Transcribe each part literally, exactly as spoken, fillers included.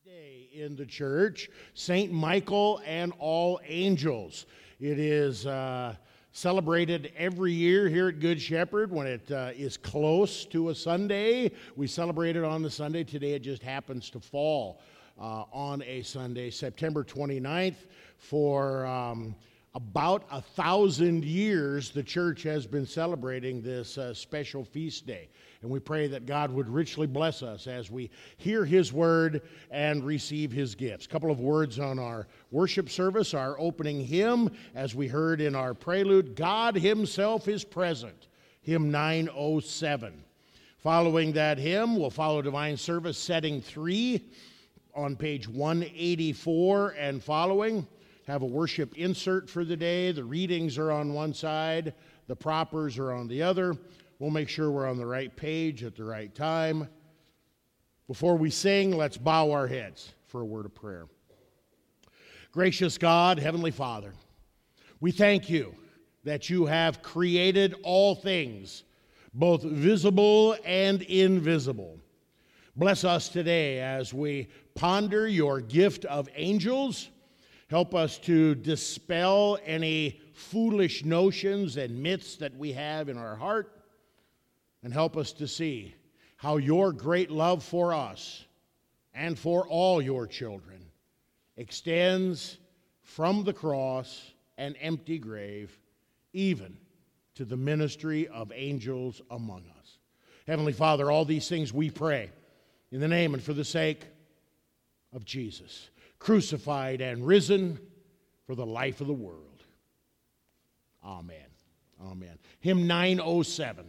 Day in the church, Saint Michael and all angels. It is uh, celebrated every year here at Good Shepherd when it uh, is close to a Sunday. We celebrate it on the Sunday. Today it just happens to fall uh, on a Sunday, September twenty-ninth. For um, about a thousand years, the church has been celebrating this uh, special feast day. And we pray that God would richly bless us as we hear His word and receive His gifts. A couple of words on our worship service, our opening hymn, as we heard in our prelude, God Himself is Present, hymn nine oh seven. Following that hymn, we'll follow divine service setting three on page one eighty-four and following. Have a worship insert for the day. The readings are on one side, the propers are on the other. We'll make sure we're on the right page at the right time. Before we sing, let's bow our heads for a word of prayer. Gracious God, Heavenly Father, we thank you that you have created all things, both visible and invisible. Bless us today as we ponder your gift of angels. Help us to dispel any foolish notions and myths that we have in our heart. And help us to see how your great love for us and for all your children extends from the cross and empty grave even to the ministry of angels among us. Heavenly Father, all these things we pray in the name and for the sake of Jesus, crucified and risen for the life of the world. Amen. Amen. Hymn nine oh seven.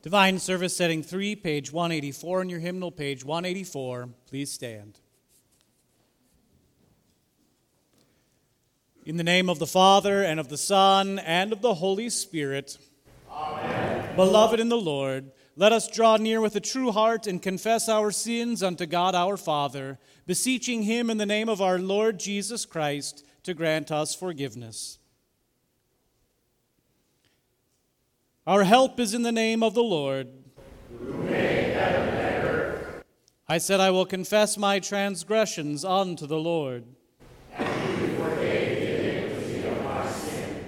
Divine Service Setting three, page one eighty-four in your hymnal, page one eighty-four. Please stand. In the name of the Father, and of the Son, and of the Holy Spirit. Amen. Beloved in the Lord, let us draw near with a true heart and confess our sins unto God our Father, beseeching him in the name of our Lord Jesus Christ to grant us forgiveness. Our help is in the name of the Lord, who made heaven and earth. I said, I will confess my transgressions unto the Lord. And he forgave the iniquity of my sin.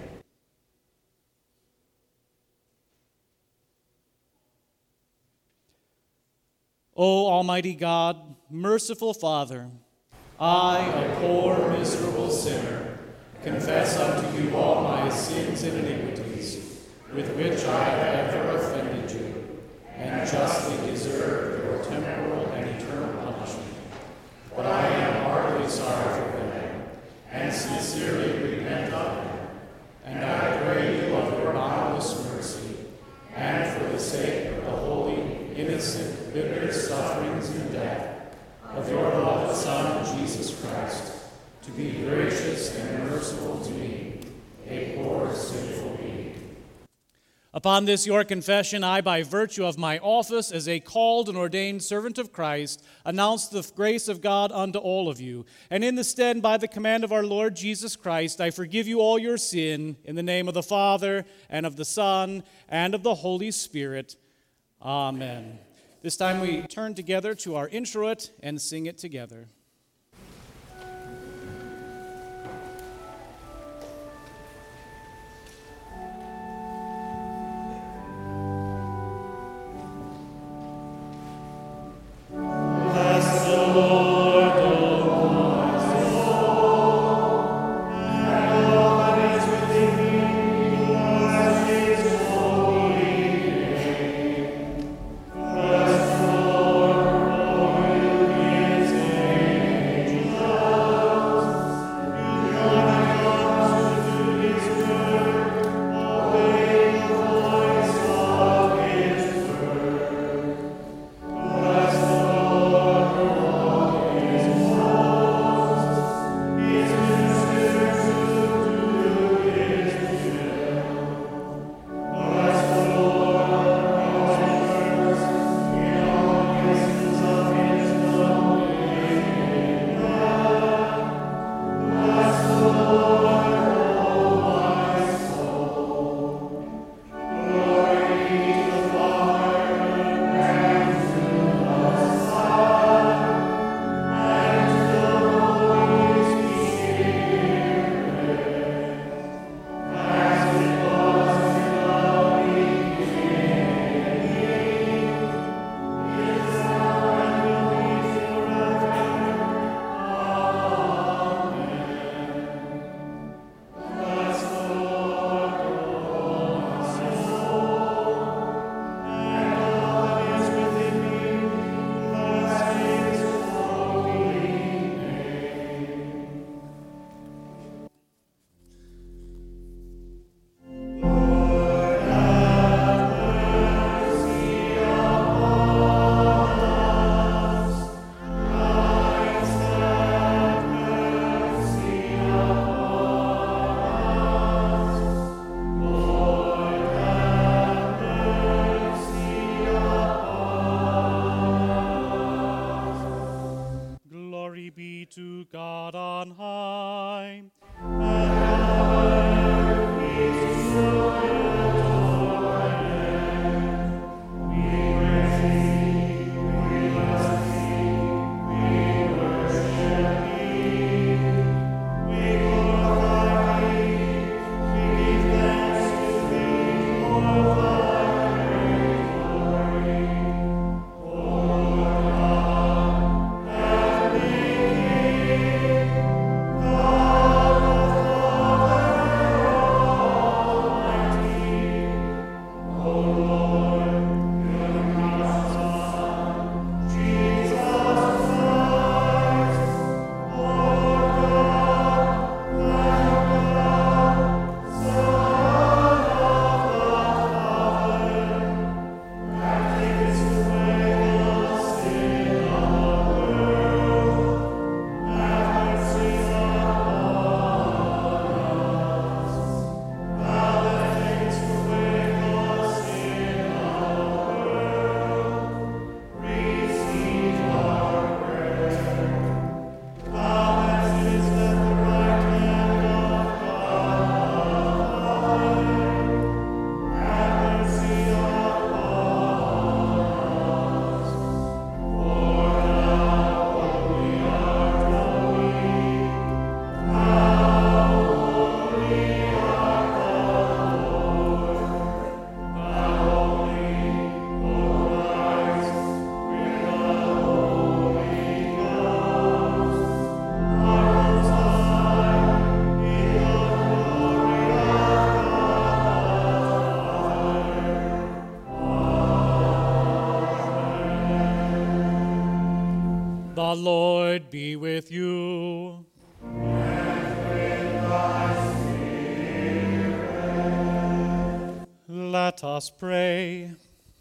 O Almighty God, merciful Father, I, a poor, miserable sinner, confess unto you all my sins and iniquities, with which I have ever offended you, and justly deserve your temporal and eternal punishment. But I am heartily sorry for them, and sincerely repent of them, and I pray you of your boundless mercy, and for the sake of the holy, innocent, bitter sufferings and death of your beloved Son, Jesus Christ, to be gracious and merciful to me, a poor, sinful being. Upon this your confession, I, by virtue of my office as a called and ordained servant of Christ, announce the grace of God unto all of you. And in the stead, by the command of our Lord Jesus Christ, I forgive you all your sin, in the name of the Father, and of the Son, and of the Holy Spirit. Amen. This time we turn together to our introit and sing it together. The Lord be with you. And with thy spirit. Let us pray.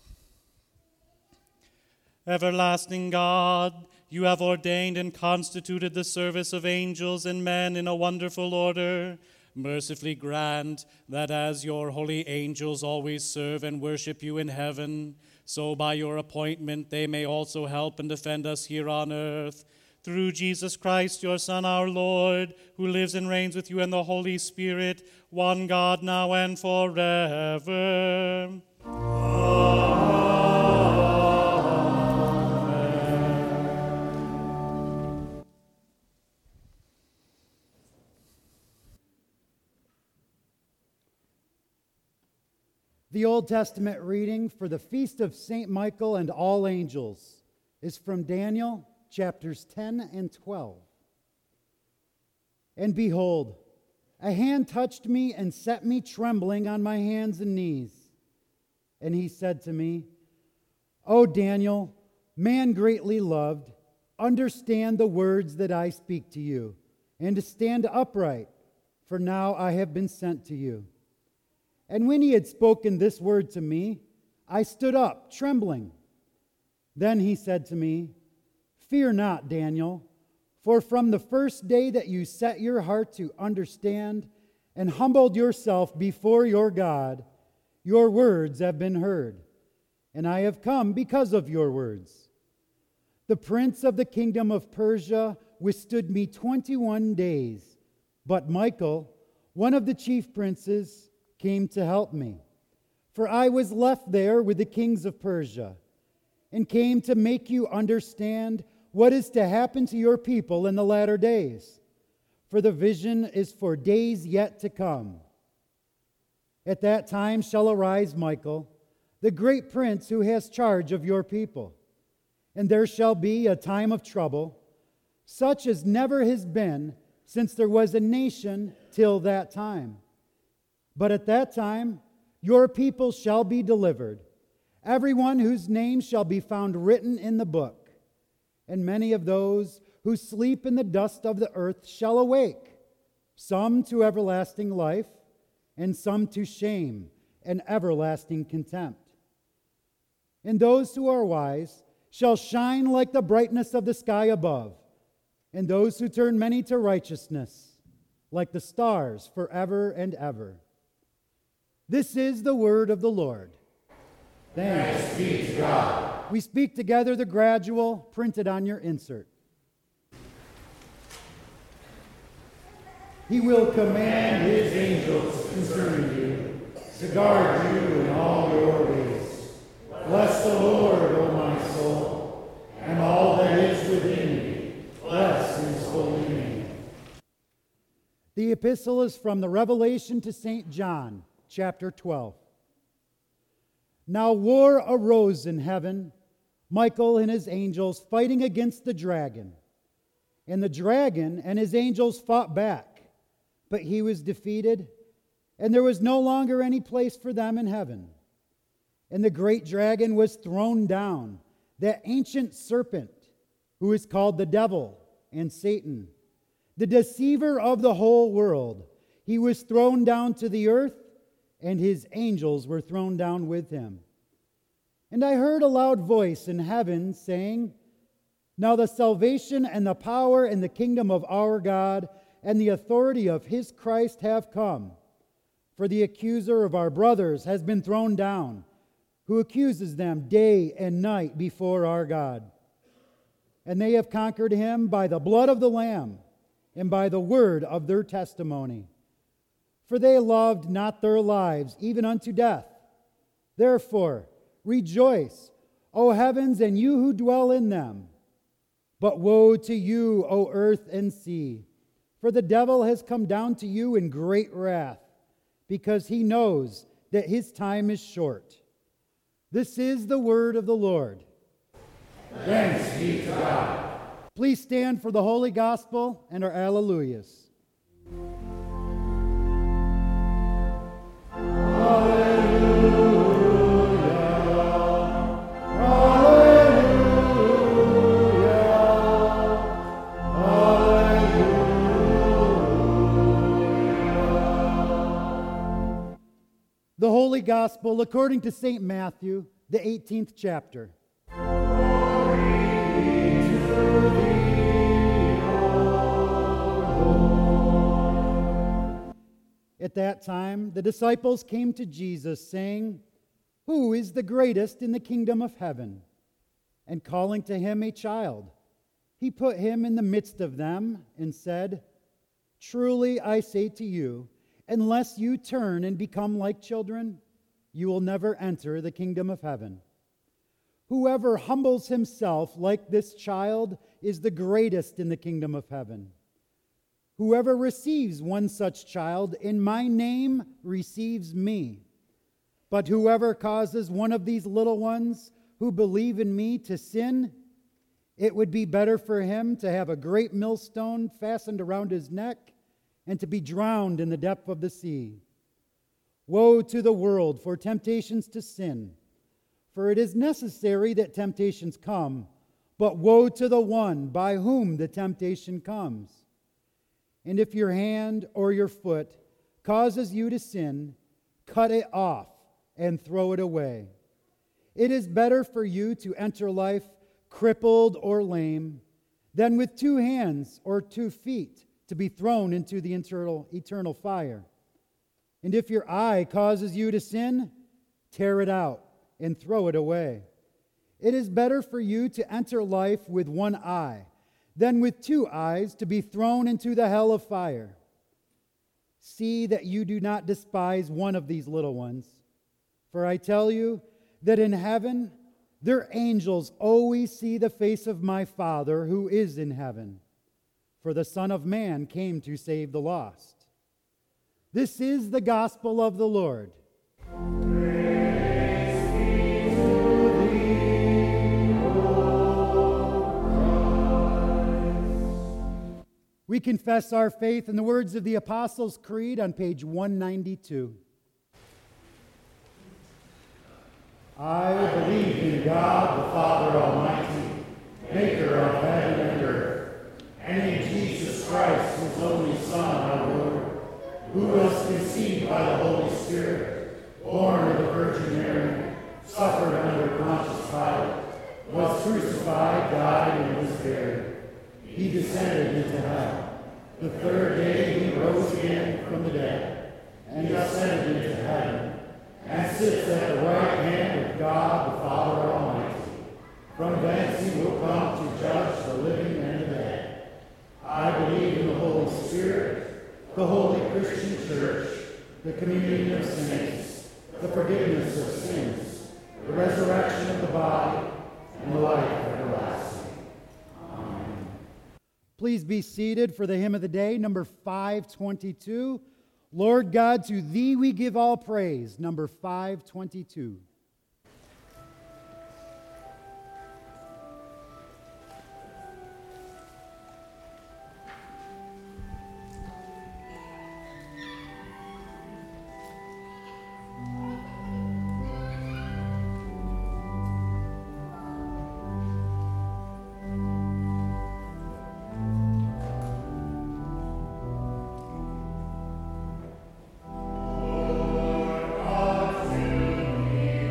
Everlasting God, you have ordained and constituted the service of angels and men in a wonderful order. Mercifully grant that as your holy angels always serve and worship you in heaven, so by your appointment they may also help and defend us here on earth. Through Jesus Christ, your Son, our Lord, who lives and reigns with you in the Holy Spirit, one God, now and forever. The Old Testament reading for the Feast of Saint Michael and All Angels is from Daniel chapters ten and twelve. And behold, a hand touched me and set me trembling on my hands and knees. And he said to me, O Daniel, man greatly loved, understand the words that I speak to you, and to stand upright, for now I have been sent to you. And when he had spoken this word to me, I stood up, trembling. Then he said to me, Fear not, Daniel, for from the first day that you set your heart to understand and humbled yourself before your God, your words have been heard, and I have come because of your words. The prince of the kingdom of Persia withstood me twenty-one days, but Michael, one of the chief princes, came to help me. For I was left there with the kings of Persia, and came to make you understand what is to happen to your people in the latter days. For the vision is for days yet to come. At that time shall arise Michael, the great prince who has charge of your people. And there shall be a time of trouble, such as never has been since there was a nation till that time. But at that time, your people shall be delivered, everyone whose name shall be found written in the book. And many of those who sleep in the dust of the earth shall awake, some to everlasting life, and some to shame and everlasting contempt. And those who are wise shall shine like the brightness of the sky above, and those who turn many to righteousness, like the stars forever and ever. This is the word of the Lord. Thanks be to God. We speak together the gradual printed on your insert. He will command his angels concerning you to guard you in all your ways. Bless the Lord, O my soul, and all that is within me. Bless his holy name. The epistle is from the Revelation to Saint John, chapter twelve. Now war arose in heaven, Michael and his angels fighting against the dragon. And the dragon and his angels fought back, but he was defeated, and there was no longer any place for them in heaven. And the great dragon was thrown down, that ancient serpent, who is called the devil and Satan, the deceiver of the whole world. He was thrown down to the earth, and his angels were thrown down with him. And I heard a loud voice in heaven saying, Now the salvation and the power and the kingdom of our God and the authority of his Christ have come. For the accuser of our brothers has been thrown down, who accuses them day and night before our God. And they have conquered him by the blood of the Lamb and by the word of their testimony. For they loved not their lives, even unto death. Therefore, rejoice, O heavens, and you who dwell in them. But woe to you, O earth and sea, for the devil has come down to you in great wrath, because he knows that his time is short. This is the word of the Lord. Thanks be to God. Please stand for the Holy Gospel and our Alleluias. Hallelujah, hallelujah, Gospel according to Saint Matthew, the eighteenth chapter. At that time, the disciples came to Jesus, saying, "Who is the greatest in the kingdom of heaven?" And calling to him a child, he put him in the midst of them and said, "Truly I say to you, unless you turn and become like children, you will never enter the kingdom of heaven. Whoever humbles himself like this child is the greatest in the kingdom of heaven. Whoever receives one such child in my name receives me. But whoever causes one of these little ones who believe in me to sin, it would be better for him to have a great millstone fastened around his neck and to be drowned in the depth of the sea. Woe to the world for temptations to sin, for it is necessary that temptations come, but woe to the one by whom the temptation comes. And if your hand or your foot causes you to sin, cut it off and throw it away. It is better for you to enter life crippled or lame than with two hands or two feet to be thrown into the eternal, eternal fire. And if your eye causes you to sin, tear it out and throw it away. It is better for you to enter life with one eye than with two eyes to be thrown into the hell of fire. See that you do not despise one of these little ones. For I tell you that in heaven their angels always see the face of my Father who is in heaven. For the Son of Man came to save the lost. This is the gospel of the Lord. We confess our faith in the words of the Apostles' Creed on page one ninety-two. I believe in God, the Father Almighty, maker of heaven and earth, and in Jesus Christ, his only Son, our Lord, who was conceived by the Holy Spirit, born of the Virgin Mary, suffered under Pontius Pilate, was crucified, died, and was buried. He descended into hell. The third day he rose again from the dead, and ascended into heaven, and sits at the right hand of God the Father Almighty. From thence he will come to judge the living and the dead. I believe in the Holy Spirit, the holy Christian Church, the communion of saints, the forgiveness of sins, the resurrection of the body, and the life everlasting. Please be seated for the hymn of the day, number five twenty-two. Lord God, to thee we give all praise, number five twenty-two. Lord, God, to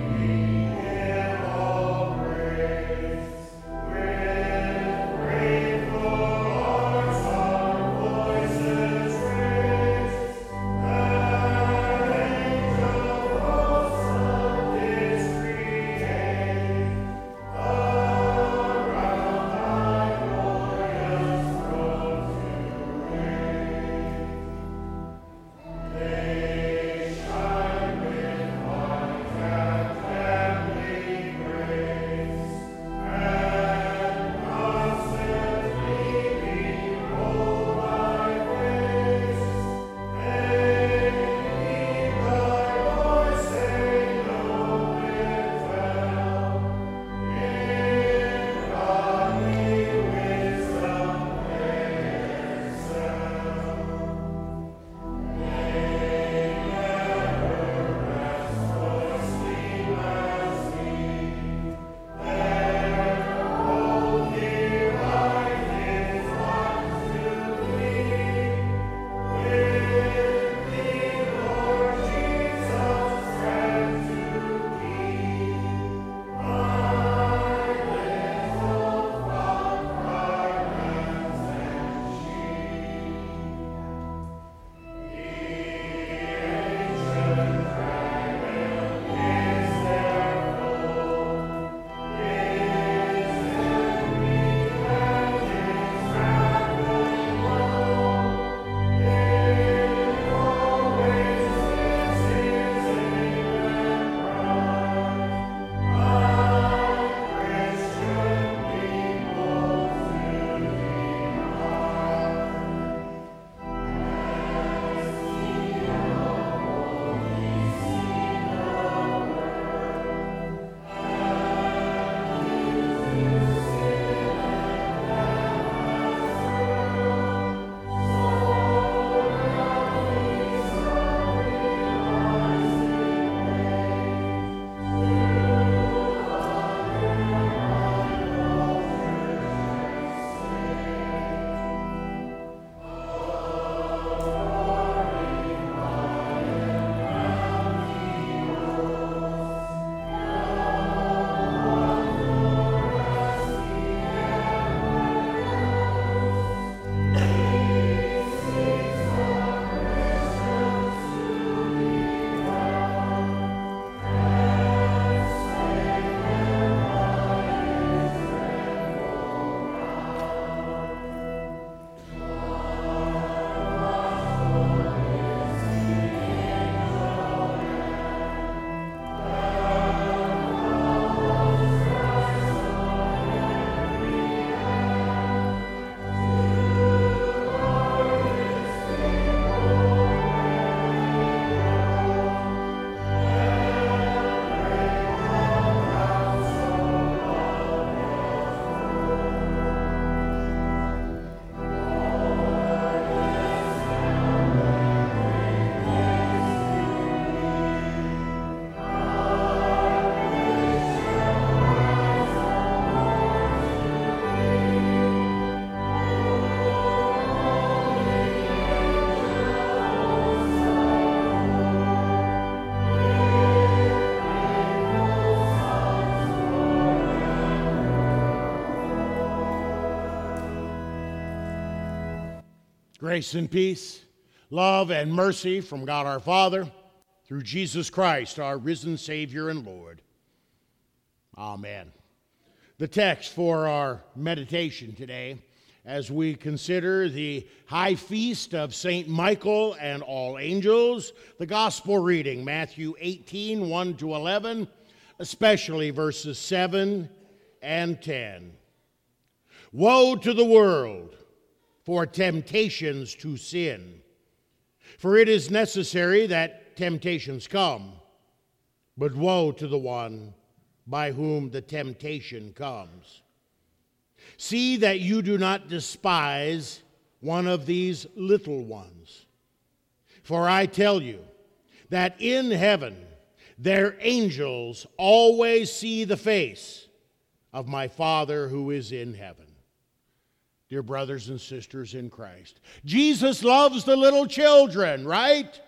Grace and peace, love and mercy from God our Father, through Jesus Christ, our risen Savior and Lord. Amen. The text for our meditation today, as we consider the high feast of Saint Michael and all angels, the gospel reading, Matthew eighteen, one to eleven, especially verses seven and ten. Woe to the world for temptations to sin. For it is necessary that temptations come, but woe to the one by whom the temptation comes. See that you do not despise one of these little ones. For I tell you that in heaven their angels always see the face of my Father who is in heaven. Dear brothers and sisters in Christ, Jesus loves the little children, right?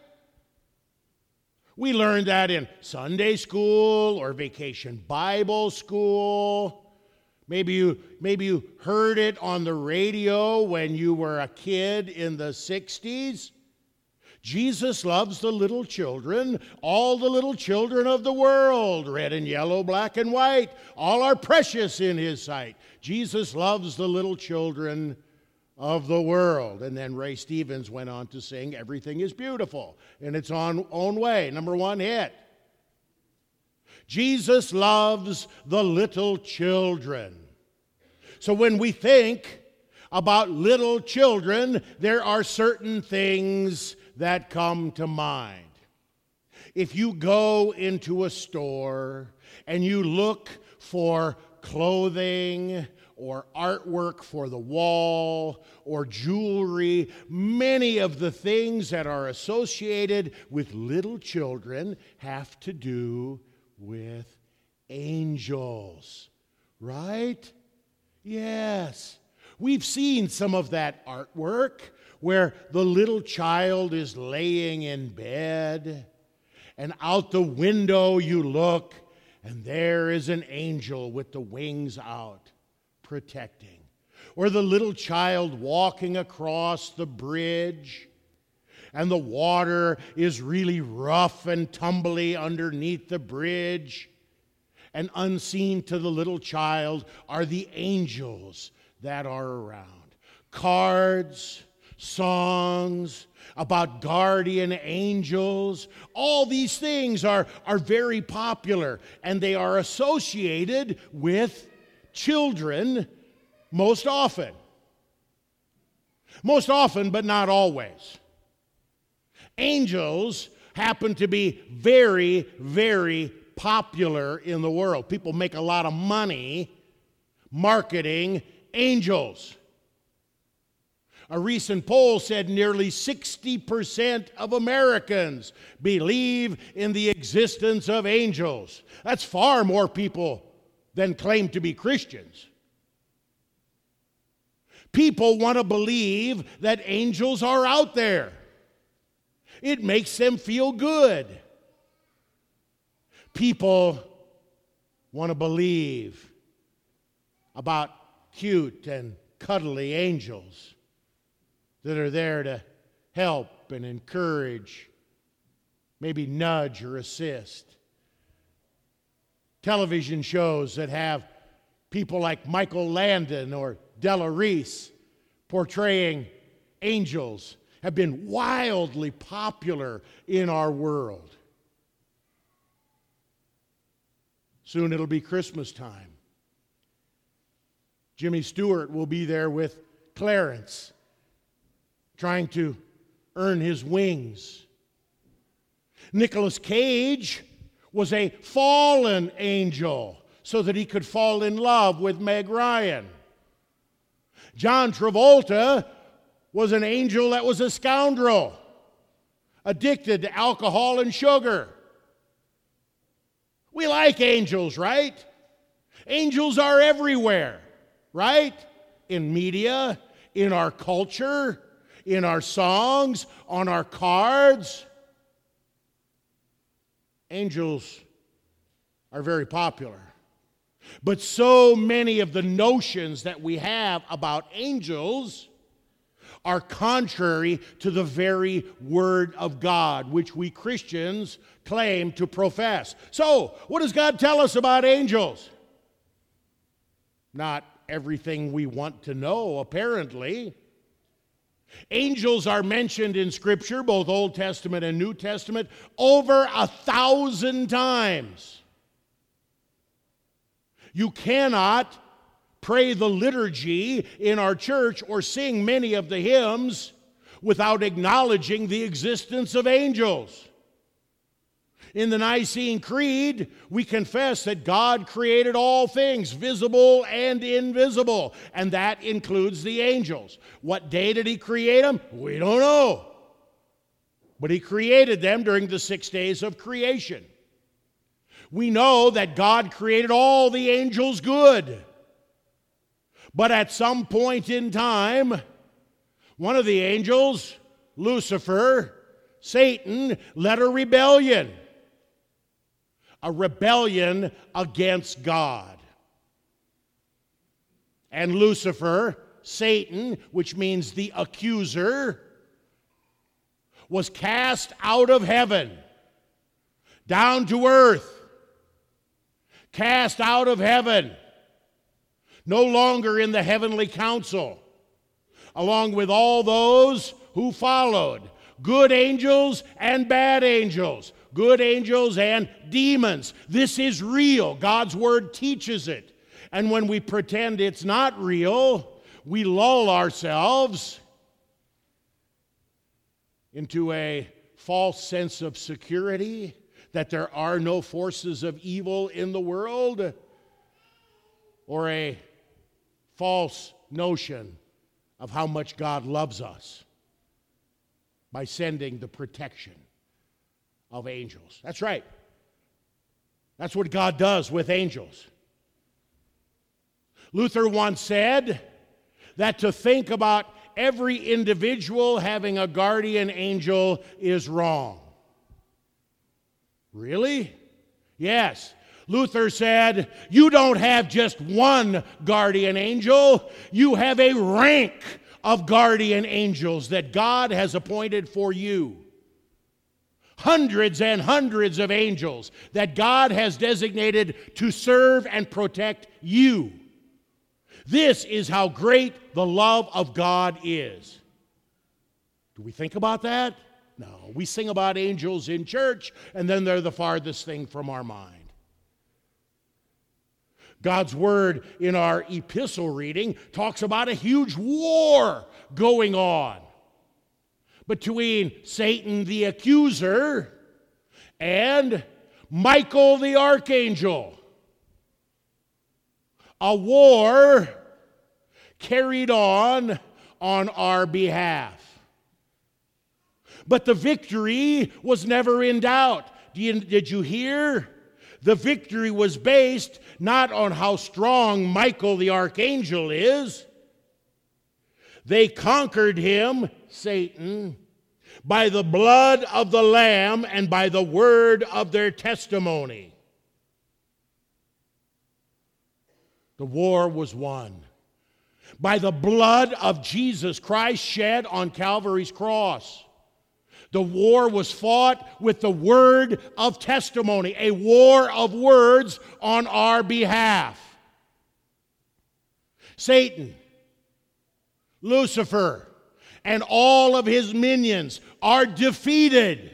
We learned that in Sunday school or vacation Bible school. Maybe you, maybe you heard it on the radio when you were a kid in the sixties. Jesus loves the little children, all the little children of the world, red and yellow, black and white. All are precious in his sight. Jesus loves the little children of the world. And then Ray Stevens went on to sing, Everything is Beautiful, in its own, own way, number one hit. Jesus loves the little children. So when we think about little children, there are certain things that come to mind. If you go into a store and you look for clothing or artwork for the wall or jewelry, many of the things that are associated with little children have to do with angels, right? Yes. We've seen some of that artwork where the little child is laying in bed, and out the window you look, and there is an angel with the wings out, protecting. Or the little child walking across the bridge, and the water is really rough and tumbly underneath the bridge, and unseen to the little child are the angels that are around. Cards, songs about guardian angels, all these things are, are very popular, and they are associated with children most often. Most often, but not always. Angels happen to be very, very popular in the world. People make a lot of money marketing angels. A recent poll said nearly sixty percent of Americans believe in the existence of angels. That's far more people than claim to be Christians. People want to believe that angels are out there. It makes them feel good. People want to believe about cute and cuddly angels that are there to help and encourage, maybe nudge or assist. Television shows that have people like Michael Landon or Della Reese portraying angels have been wildly popular in our world. Soon it'll be Christmas time. Jimmy Stewart will be there with Clarence, trying to earn his wings. Nicolas Cage was a fallen angel so that he could fall in love with Meg Ryan. John Travolta was an angel that was a scoundrel, addicted to alcohol and sugar. We like angels, right? Angels are everywhere, right? In media, in our culture, in our songs, on our cards. Angels are very popular. But so many of the notions that we have about angels are contrary to the very Word of God, which we Christians claim to profess. So, what does God tell us about angels? Not everything we want to know, apparently. Angels are mentioned in Scripture, both Old Testament and New Testament, over a thousand times. You cannot pray the liturgy in our church or sing many of the hymns without acknowledging the existence of angels. In the Nicene Creed, we confess that God created all things, visible and invisible, and that includes the angels. What day did He create them? We don't know. But He created them during the six days of creation. We know that God created all the angels good. But at some point in time, one of the angels, Lucifer, Satan, led a rebellion. A rebellion against God. And Lucifer, Satan, which means the accuser, was cast out of heaven, down to earth. Cast out of heaven. No longer in the heavenly council, along with all those who followed, good angels and bad angels, good angels and demons. This is real. God's Word teaches it. And when we pretend it's not real, we lull ourselves into a false sense of security, that there are no forces of evil in the world, or a false notion of how much God loves us by sending the protection of angels. That's right. That's what God does with angels. Luther once said that to think about every individual having a guardian angel is wrong. Really? Yes. Luther said, you don't have just one guardian angel, you have a rank of guardian angels that God has appointed for you. Hundreds and hundreds of angels that God has designated to serve and protect you. This is how great the love of God is. Do we think about that? No. We sing about angels in church, and then they're the farthest thing from our mind. God's Word in our epistle reading talks about a huge war going on between Satan the accuser and Michael the archangel. A war carried on on our behalf. But the victory was never in doubt. Do you, did you hear? The victory was based not on how strong Michael the archangel is. They conquered him, Satan, by the blood of the Lamb and by the word of their testimony. The war was won by the blood of Jesus Christ shed on Calvary's cross. The war was fought with the word of testimony, a war of words on our behalf. Satan, Lucifer, and all of his minions are defeated.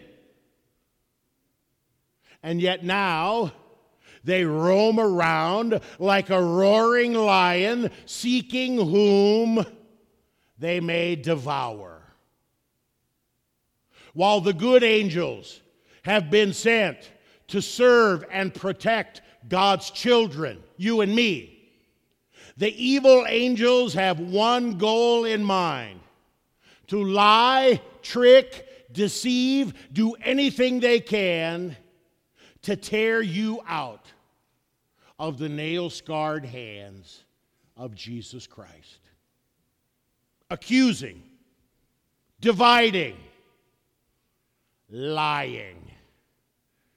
And yet now they roam around like a roaring lion, seeking whom they may devour. While the good angels have been sent to serve and protect God's children, you and me, the evil angels have one goal in mind: to lie, trick, deceive, do anything they can to tear you out of the nail-scarred hands of Jesus Christ. Accusing, dividing, lying.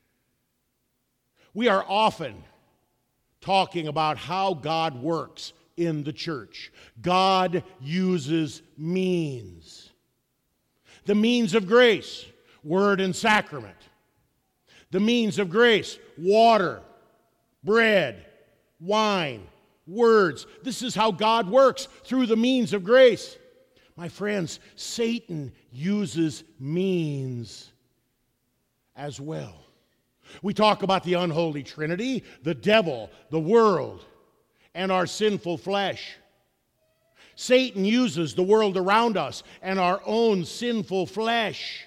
We are often talking about how God works in the church. God uses means. The means of grace, word and sacrament. The means of grace, water, bread, wine, words. This is how God works, through the means of grace. My friends, Satan uses means as well. We talk about the unholy trinity, the devil, the world, and our sinful flesh. Satan uses the world around us and our own sinful flesh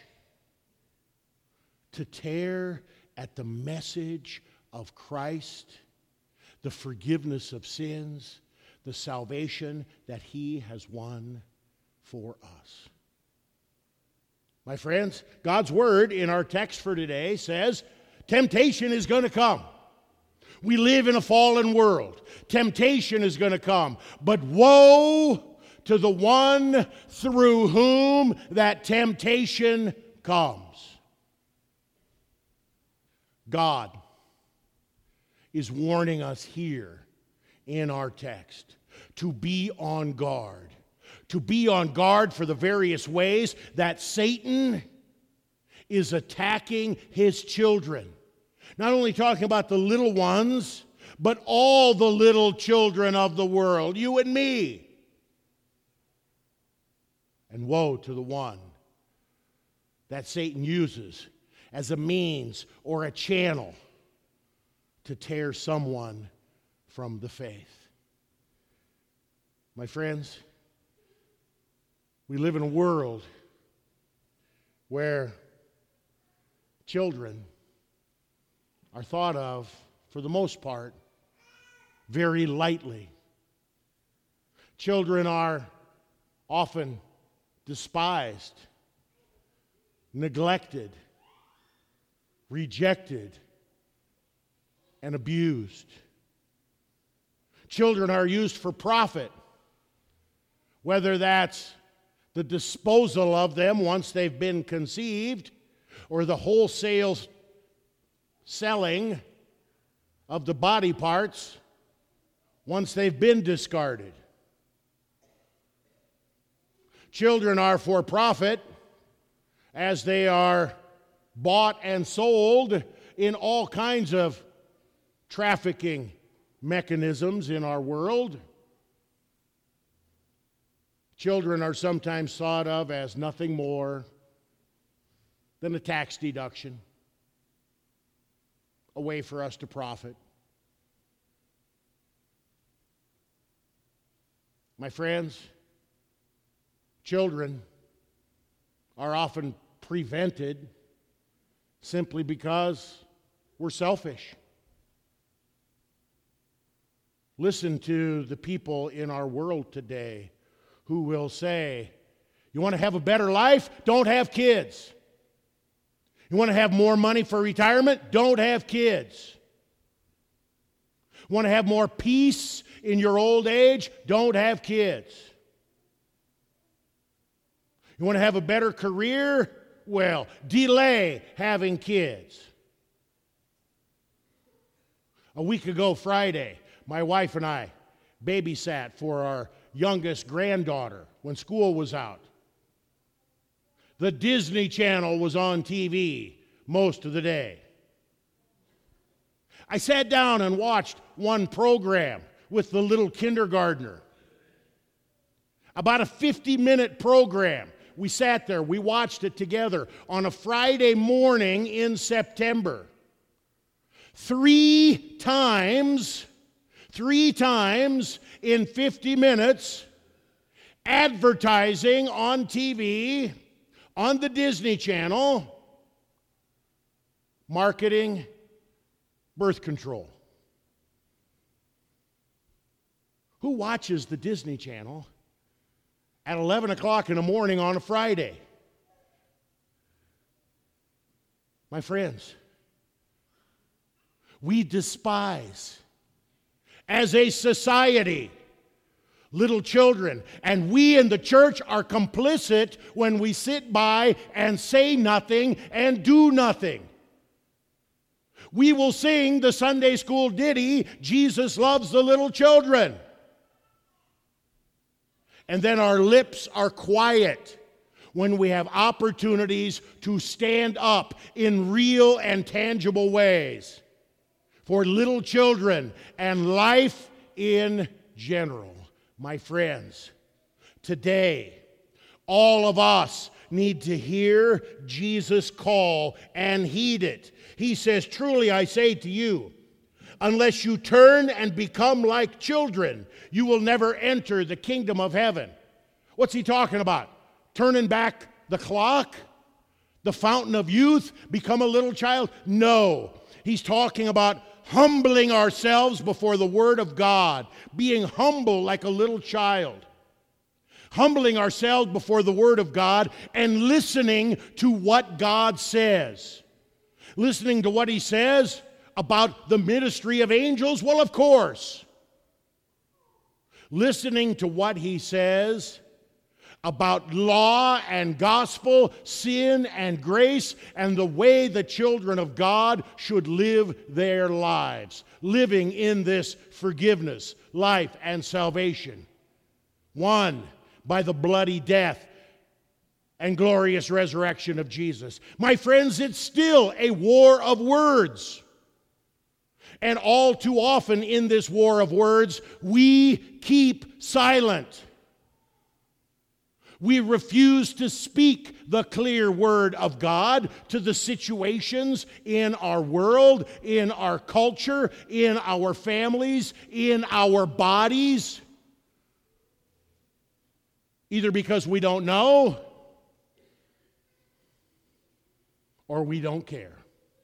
to tear at the message of Christ, the forgiveness of sins, the salvation that He has won for us. My friends, God's Word in our text for today says, temptation is going to come. We live in a fallen world. Temptation is going to come. But woe to the one through whom that temptation comes. God is warning us here in our text to be on guard. To be on guard for the various ways that Satan is attacking His children. Not only talking about the little ones, but all the little children of the world, you and me. And woe to the one that Satan uses as a means or a channel to tear someone from the faith. My friends, we live in a world where children are thought of, for the most part, very lightly. Children are often despised, neglected, rejected, and abused. Children are used for profit, whether that's the disposal of them once they've been conceived, or the wholesale selling of the body parts once they've been discarded. Children are for profit as they are bought and sold in all kinds of trafficking mechanisms in our world. Children are sometimes thought of as nothing more than a tax deduction, a way for us to profit. My friends, children are often prevented simply because we're selfish. Listen to the people in our world today who will say, you want to have a better life? Don't have kids. You want to have more money for retirement? Don't have kids. Want to have more peace in your old age? Don't have kids. You want to have a better career? Well, delay having kids. A week ago Friday, my wife and I babysat for our youngest granddaughter when school was out. The Disney Channel was on T V most of the day. I sat down and watched one program with the little kindergartner. About a fifty-minute program. We sat there, we watched it together on a Friday morning in September. Three times, three times in fifty minutes, advertising on T V, on the Disney Channel, marketing birth control. Who watches the Disney Channel at eleven o'clock in the morning on a Friday? My friends, we despise, as a society, little children, and we in the church are complicit when we sit by and say nothing and do nothing. We will sing the Sunday school ditty, Jesus loves the little children. And then our lips are quiet when we have opportunities to stand up in real and tangible ways for little children and life in general. My friends, today, all of us need to hear Jesus' call and heed it. He says, "Truly I say to you, unless you turn and become like children, you will never enter the kingdom of heaven." What's he talking about? Turning back the clock? The fountain of youth? Become a little child? No. He's talking about humbling ourselves before the Word of God, being humble like a little child. Humbling ourselves before the Word of God and listening to what God says. Listening to what He says about the ministry of angels? Well, of course. Listening to what He says about law and gospel, sin and grace, and the way the children of God should live their lives, living in this forgiveness, life, and salvation. One, by the bloody death and glorious resurrection of Jesus. My friends, it's still a war of words. And all too often in this war of words, we keep silent. We refuse to speak the clear word of God to the situations in our world, in our culture, in our families, in our bodies. Either because we don't know or we don't care.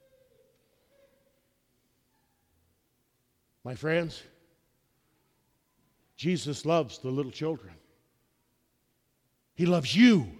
My friends, Jesus loves the little children. He loves you.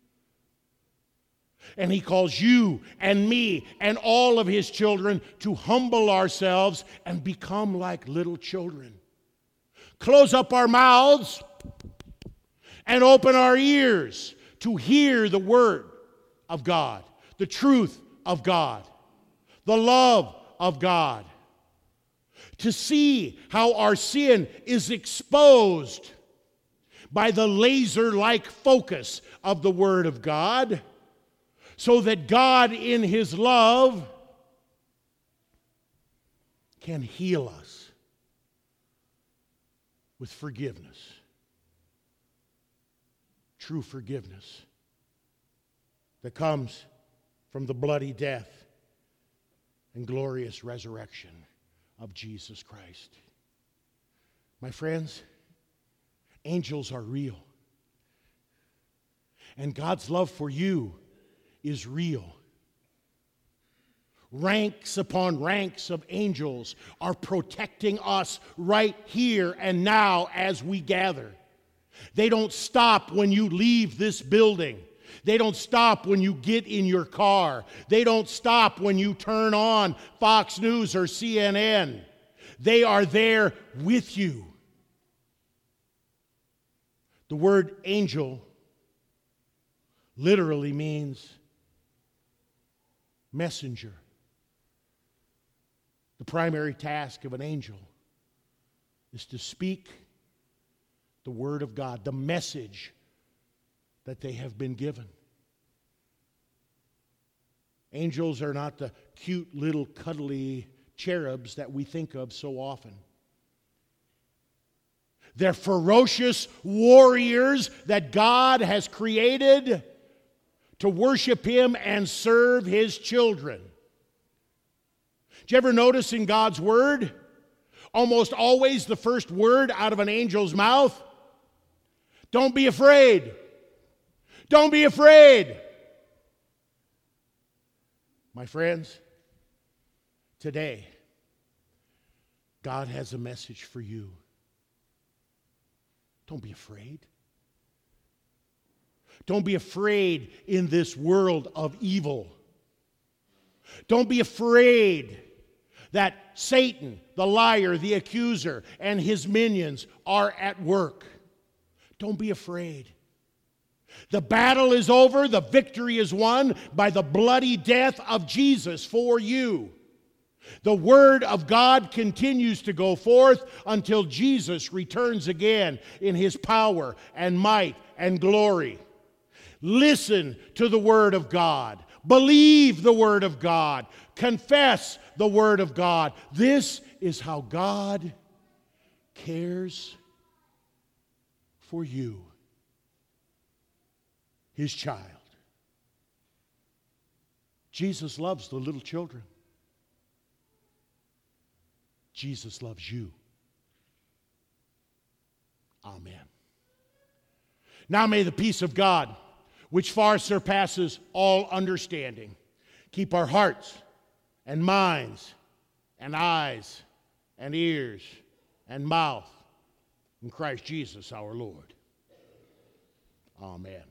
And He calls you and me and all of His children to humble ourselves and become like little children. Close up our mouths and open our ears to hear the Word of God, the truth of God, the love of God. To see how our sin is exposed by the laser-like focus of the Word of God, so that God in His love can heal us with forgiveness. True forgiveness that comes from the bloody death and glorious resurrection of Jesus Christ. My friends, angels are real. And God's love for you is real. Ranks upon ranks of angels are protecting us right here and now as we gather. They don't stop when you leave this building. They don't stop when you get in your car. They don't stop when you turn on Fox News or C N N. They are there with you. The word angel literally means messenger. The primary task of an angel is to speak the Word of God, the message that they have been given. Angels are not the cute little cuddly cherubs that we think of so often. They're ferocious warriors that God has created to worship Him and serve His children. Did you ever notice in God's Word, almost always the first word out of an angel's mouth? Don't be afraid. Don't be afraid. My friends, today, God has a message for you. Don't be afraid. Don't be afraid in this world of evil. Don't be afraid that Satan, the liar, the accuser, and his minions are at work. Don't be afraid. The battle is over. The victory is won by the bloody death of Jesus for you. The Word of God continues to go forth until Jesus returns again in His power and might and glory. Listen to the Word of God. Believe the Word of God. Confess the Word of God. This is how God cares for you, His child. Jesus loves the little children. Jesus loves you. Amen. Now may the peace of God, which far surpasses all understanding, keep our hearts and minds and eyes and ears and mouth in Christ Jesus our Lord. Amen.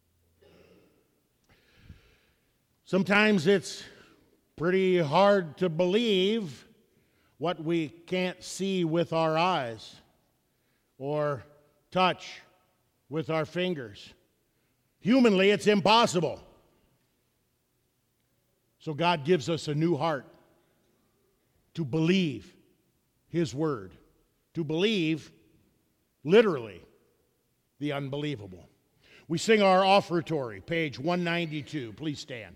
Sometimes it's pretty hard to believe what we can't see with our eyes or touch with our fingers. Humanly, it's impossible. So God gives us a new heart to believe His Word, to believe, literally, the unbelievable. We sing our offertory, page one ninety-two. Please stand.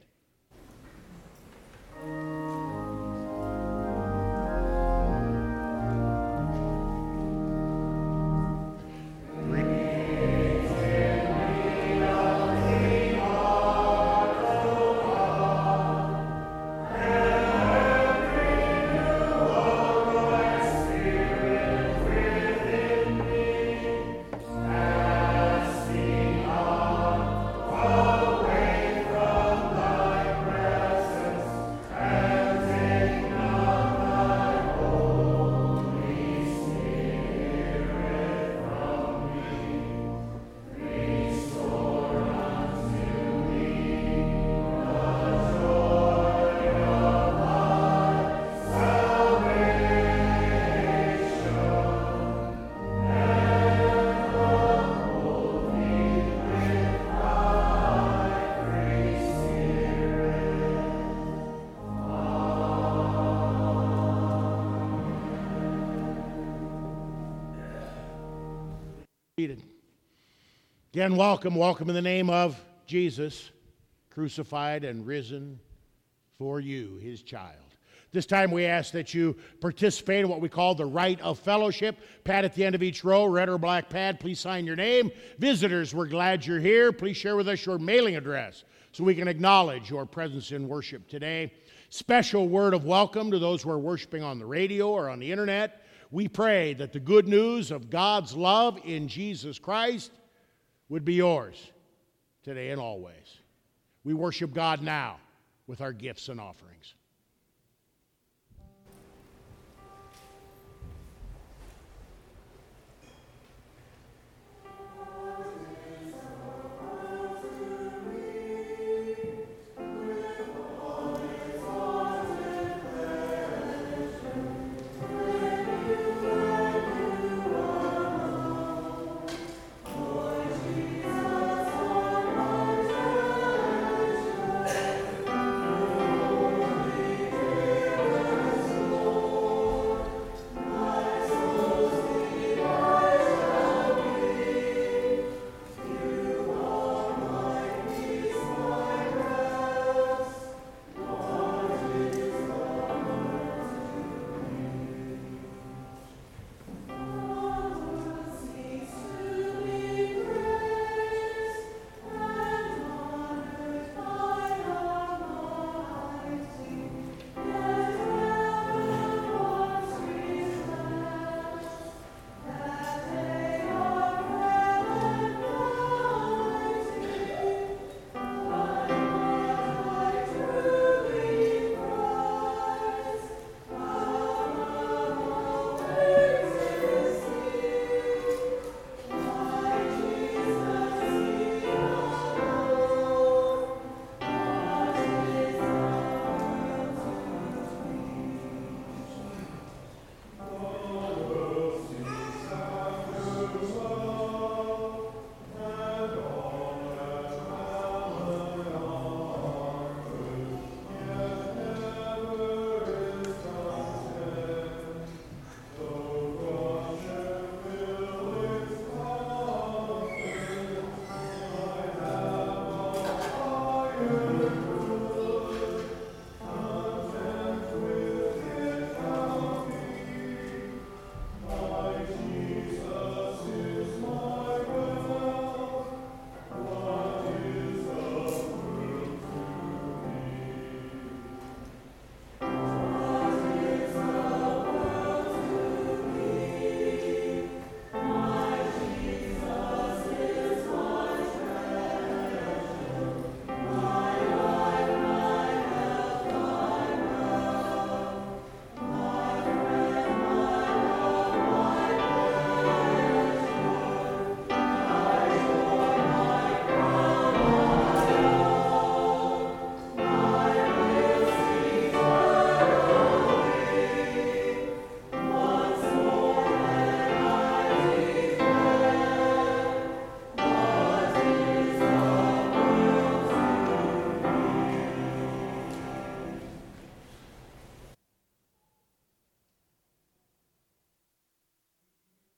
Again, welcome, welcome in the name of Jesus, crucified and risen for you, His child. This time we ask that you participate in what we call the rite of fellowship. Pad at the end of each row, red or black pad, please sign your name. Visitors, we're glad you're here. Please share with us your mailing address so we can acknowledge your presence in worship today. Special word of welcome to those who are worshiping on the radio or on the internet. We pray that the good news of God's love in Jesus Christ would be yours today and always. We worship God now with our gifts and offerings.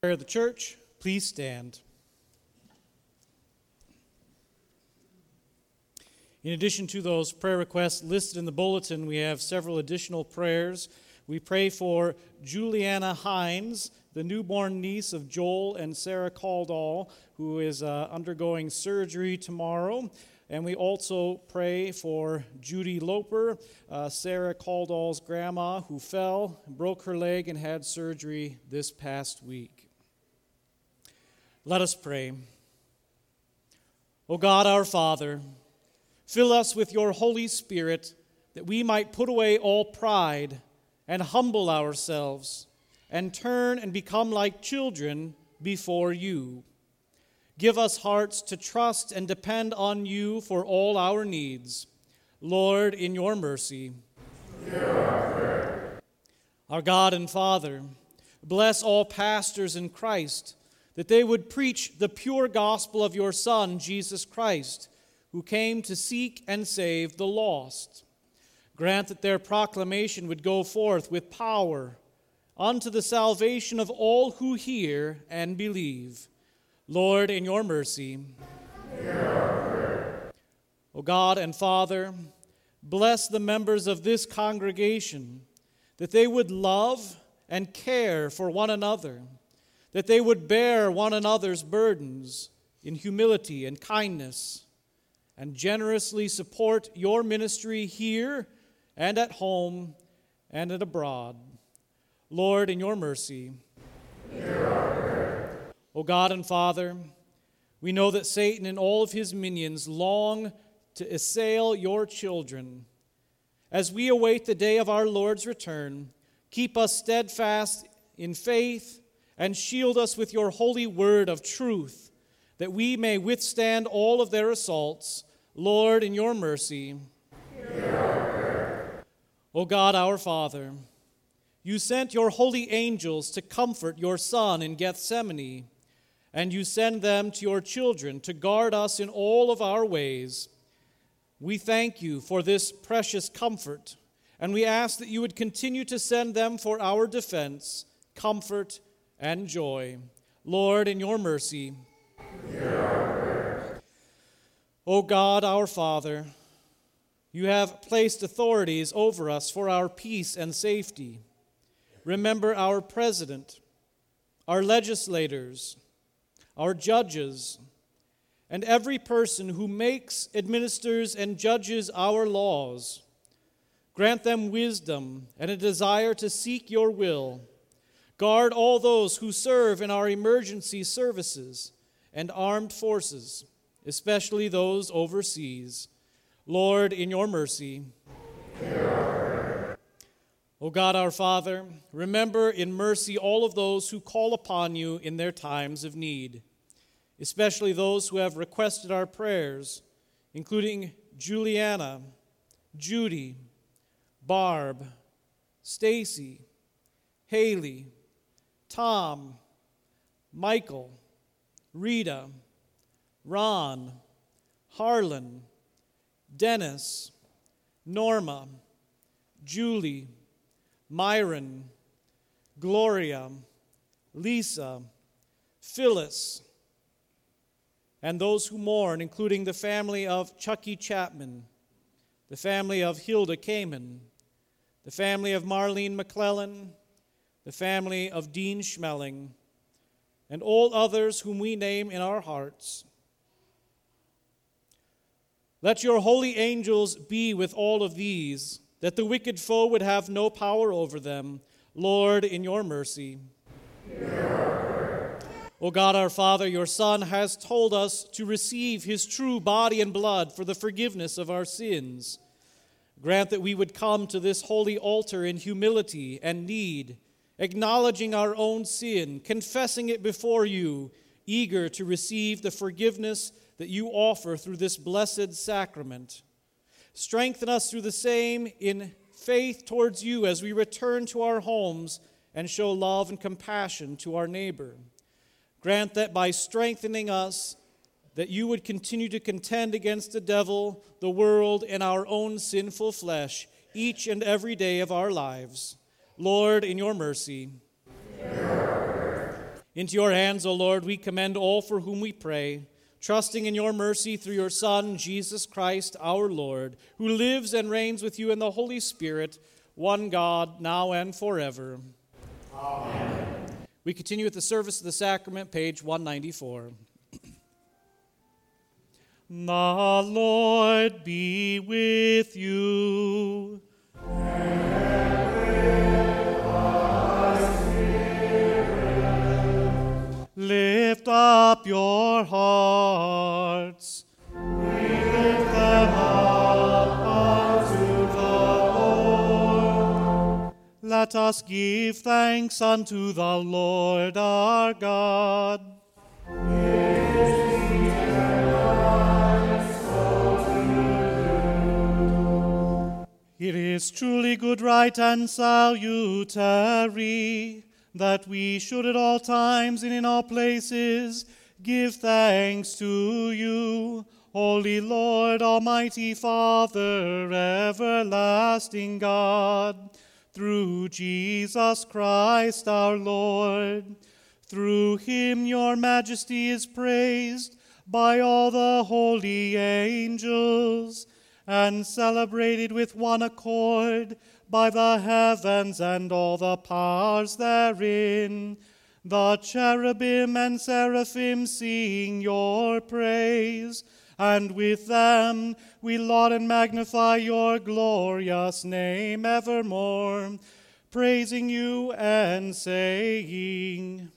prayer of the church, please stand. In addition to those prayer requests listed in the bulletin, we have several additional prayers. We pray for Juliana Hines, the newborn niece of Joel and Sarah Caldall, who is uh, undergoing surgery tomorrow. And we also pray for Judy Loper, uh, Sarah Caldall's grandma, who fell, broke her leg, and had surgery this past week. Let us pray. O God, our Father, fill us with your Holy Spirit, that we might put away all pride and humble ourselves, and turn and become like children before you. Give us hearts to trust and depend on you for all our needs. Lord, in your mercy. Hear our prayer. Our God and Father, bless all pastors in Christ, that they would preach the pure gospel of your Son, Jesus Christ, who came to seek and save the lost. Grant that their proclamation would go forth with power unto the salvation of all who hear and believe. Lord, in your mercy. Hear our prayer. O God and Father, bless the members of this congregation, that they would love and care for one another, that they would bear one another's burdens in humility and kindness, and generously support your ministry here and at home and at abroad. Lord, in your mercy. Hear our prayer. O God and Father, we know that Satan and all of his minions long to assail your children. As we await the day of our Lord's return, keep us steadfast in faith and shield us with your holy word of truth, that we may withstand all of their assaults. Lord, in your mercy. Hear our prayer. O God, our Father, you sent your holy angels to comfort your Son in Gethsemane, and you send them to your children to guard us in all of our ways. We thank you for this precious comfort, and we ask that you would continue to send them for our defense, comfort, and joy. Lord, in your mercy. Hear our prayer. O God, our Father, you have placed authorities over us for our peace and safety. Remember our president, our legislators, our judges, and every person who makes, administers, and judges our laws. Grant them wisdom and a desire to seek your will. Guard all those who serve in our emergency services and armed forces, especially those overseas. Lord, in your mercy. Hear our prayer. O God, our Father, remember in mercy all of those who call upon you in their times of need, especially those who have requested our prayers, including Juliana, Judy, Barb, Stacy, Haley, Tom, Michael, Rita, Ron, Harlan, Dennis, Norma, Julie, Myron, Gloria, Lisa, Phyllis, and those who mourn, including the family of Chucky Chapman, the family of Hilda Kamen, the family of Marlene McClellan, the family of Dean Schmeling, and all others whom we name in our hearts. Let your holy angels be with all of these, that the wicked foe would have no power over them. Lord, in your mercy. O God, our Father, your Son has told us to receive his true body and blood for the forgiveness of our sins. Grant that we would come to this holy altar in humility and need, acknowledging our own sin, confessing it before you, eager to receive the forgiveness that you offer through this blessed sacrament. Strengthen us through the same in faith towards you as we return to our homes and show love and compassion to our neighbor. Grant that by strengthening us, that you would continue to contend against the devil, the world, and our own sinful flesh each and every day of our lives. Lord, in your mercy. Into your hands, O Lord, we commend all for whom we pray, trusting in your mercy through your Son, Jesus Christ, our Lord, who lives and reigns with you in the Holy Spirit, one God, now and forever. Amen. We continue with the service of the sacrament, page one ninety-four. The Lord be with you. And with thy spirit. Lift up your hearts. We lift them up unto the Lord. Let us give thanks unto the Lord our God. It is truly good, right, and salutary that we should at all times and in all places give thanks to you, Holy Lord, Almighty Father, everlasting God, through Jesus Christ our Lord. Through him your majesty is praised by all the holy angels, and celebrated with one accord by the heavens and all the powers therein. The cherubim and seraphim sing your praise, and with them we laud and magnify your glorious name evermore, praising you and saying,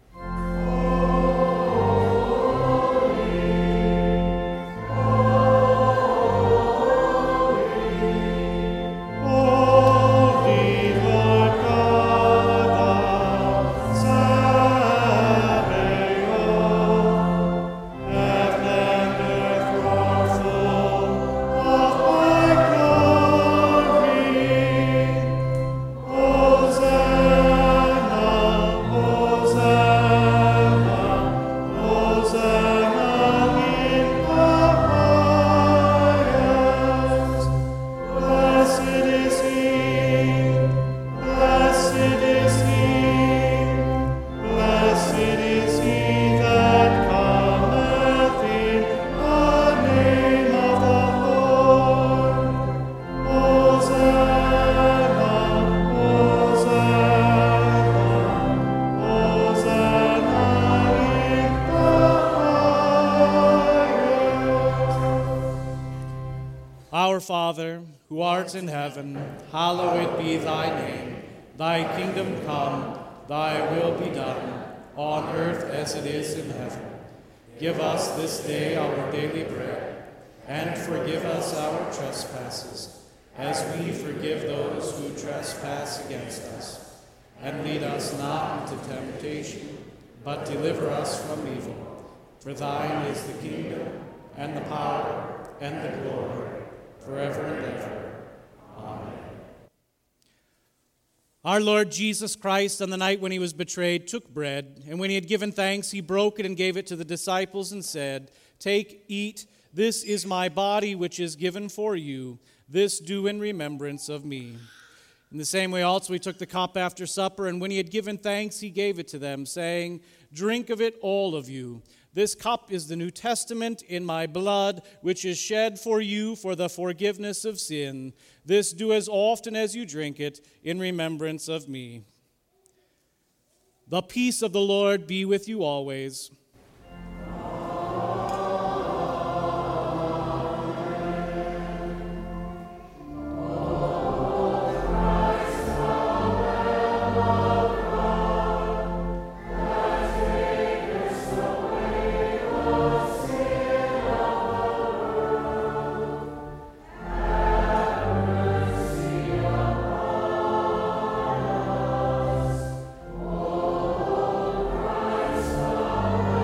Our Father, who art in heaven, hallowed be thy name. Thy kingdom come, thy will be done, on earth as it is in heaven. Give us this day our daily bread, and forgive us our trespasses, as we forgive those who trespass against us. And lead us not into temptation, but deliver us from evil. For thine is the kingdom, and the power, and the glory, forever and ever. Amen. Our Lord Jesus Christ, on the night when he was betrayed, took bread, and when he had given thanks, he broke it and gave it to the disciples and said, "Take, eat, this is my body which is given for you. This do in remembrance of me." In the same way also he took the cup after supper, and when he had given thanks, he gave it to them, saying, "Drink of it, all of you. This cup is the New Testament in my blood, which is shed for you for the forgiveness of sin. This do as often as you drink it in remembrance of me." The peace of the Lord be with you always. Christ,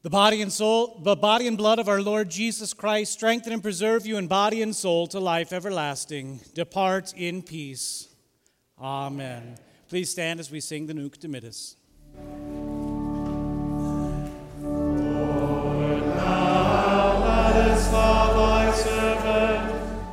The body and soul, the body and blood of our Lord Jesus Christ strengthen and preserve you in body and soul to life everlasting. Depart in peace. Amen. Please stand as we sing the Nunc Dimittis. Lord, now lettest thou thy servant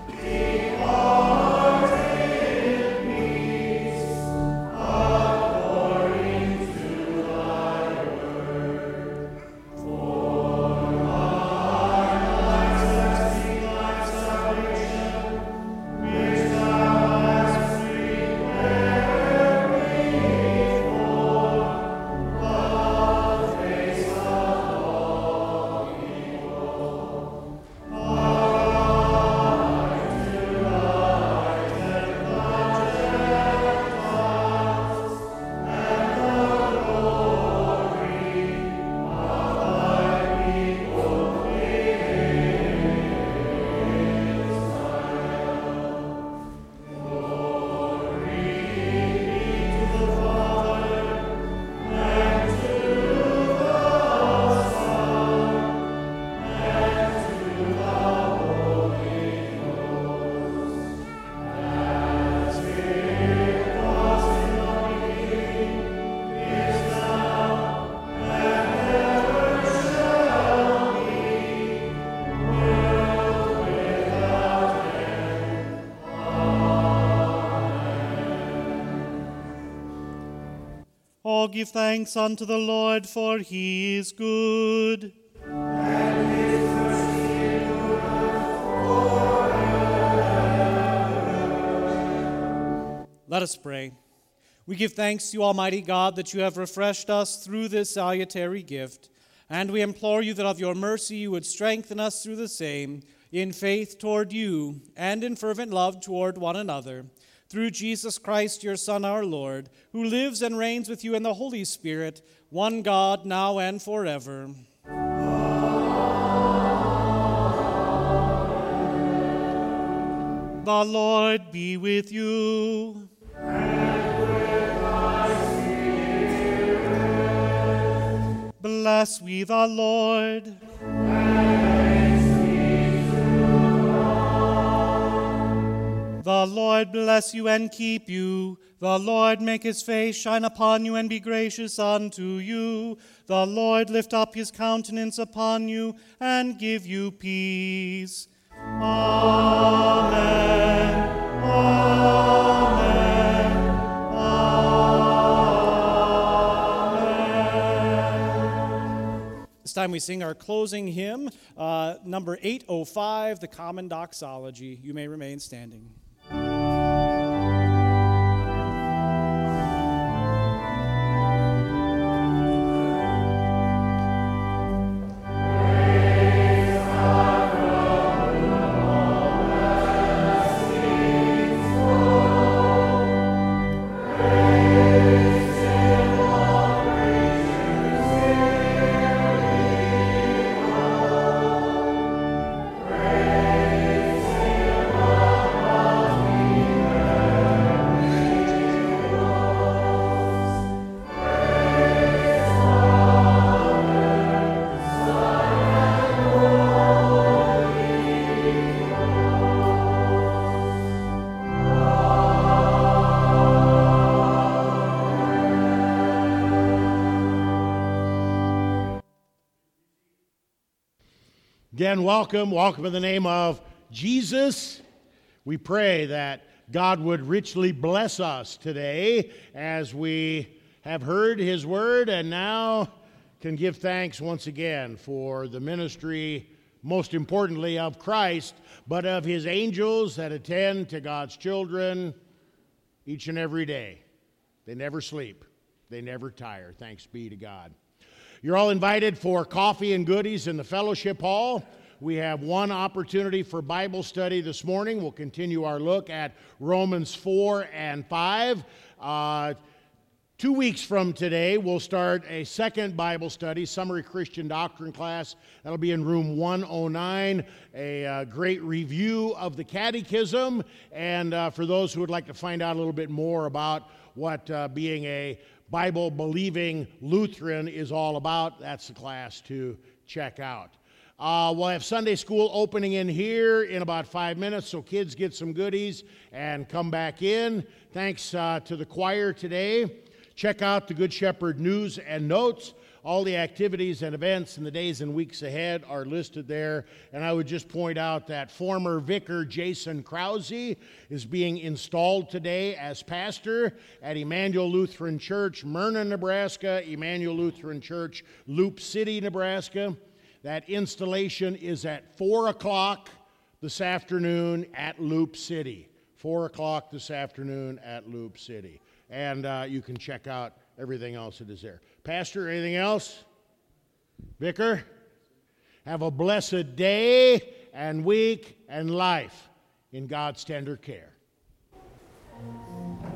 depart in peace, according to thy word. For our lives have seen thy salvation, which thou hast prepared before the face of all people. Alive to light and the Gentiles, and the glory of thy people in Israel. Glory be to the Father, and to the Son, and to the Holy Ghost, as it was in the beginning, is now, and ever shall be, world without end. Oh, give thanks unto the Lord, for he is good. Let us pray. We give thanks to you, Almighty God, that you have refreshed us through this salutary gift, and we implore you that of your mercy you would strengthen us through the same, in faith toward you, and in fervent love toward one another, through Jesus Christ, your Son, our Lord, who lives and reigns with you in the Holy Spirit, one God, now and forever. The Lord be with you. Bless we the Lord. The Lord bless you and keep you. The Lord make his face shine upon you and be gracious unto you. The Lord lift up his countenance upon you and give you peace. Amen. Amen. Amen. This time we sing our closing hymn, uh, number eight oh five, the Common Doxology. You may remain standing. Again, welcome. Welcome in the name of Jesus. We pray that God would richly bless us today as we have heard his word and now can give thanks once again for the ministry, most importantly, of Christ, but of his angels that attend to God's children each and every day. They never sleep. They never tire. Thanks be to God. You're all invited for coffee and goodies in the fellowship hall. We have one opportunity for Bible study this morning. We'll continue our look at Romans four and five. Uh, two weeks from today, we'll start a second Bible study, Summary Christian Doctrine class. That'll be in room one oh nine, a uh, great review of the Catechism. And uh, for those who would like to find out a little bit more about what uh, being a Bible-believing Lutheran is all about. That's the class to check out. Uh, we'll have Sunday school opening in here in about five minutes, so kids get some goodies and come back in. Thanks uh, to the choir today. Check out the Good Shepherd news and notes. All the activities and events in the days and weeks ahead are listed there. And I would just point out that former vicar Jason Krause is being installed today as pastor at Emmanuel Lutheran Church, Myrna, Nebraska, Emmanuel Lutheran Church, Loop City, Nebraska. That installation is at four o'clock this afternoon at Loop City. four o'clock this afternoon at Loop City. And uh, you can check out everything else that is there. Pastor, anything else? Vicar? Have a blessed day and week and life in God's tender care.